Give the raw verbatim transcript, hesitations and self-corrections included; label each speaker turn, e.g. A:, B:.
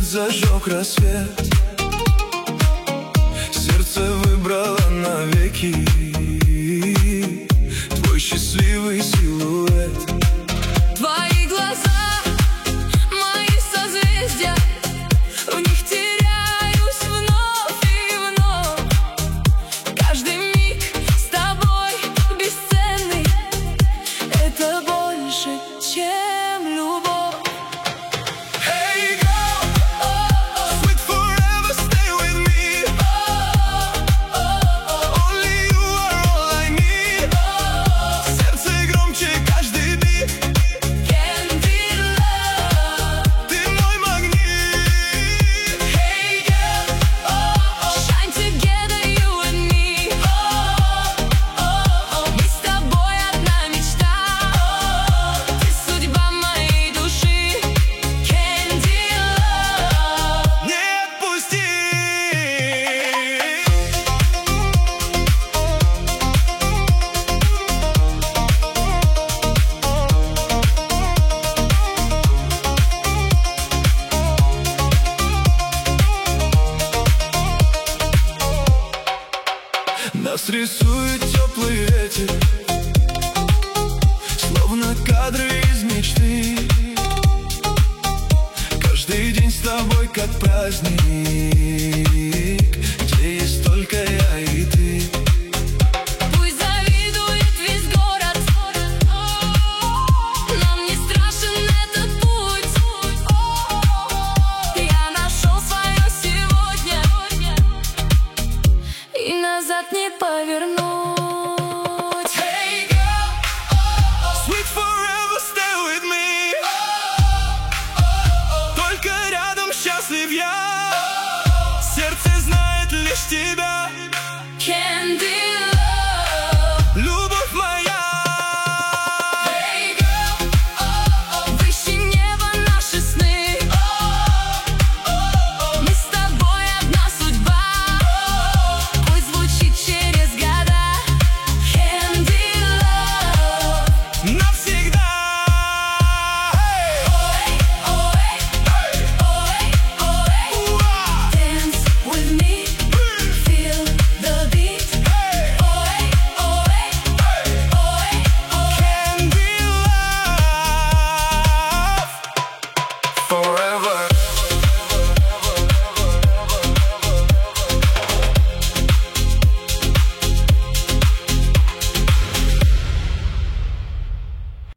A: зажег рассвет. Сердце выбрало навеки твой счастливый силуэт.
B: Твои глаза, мои созвездия, в них теряюсь вновь и вновь. Каждый миг с тобой бесценный, это больше, чем любовь.
A: Нас рисует теплый ветер, словно кадры из мечты. Каждый день с тобой как праздник, где есть только я и ты.
B: Пусть завидует весь город, нам не страшен этот путь. Я нашел свое сегодня, и назад не повернуть.
A: Hey girl, oh, oh, sweet forever, stay with me. Oh, oh, только рядом счастлив я. Сердце знает лишь тебя.
B: Candy.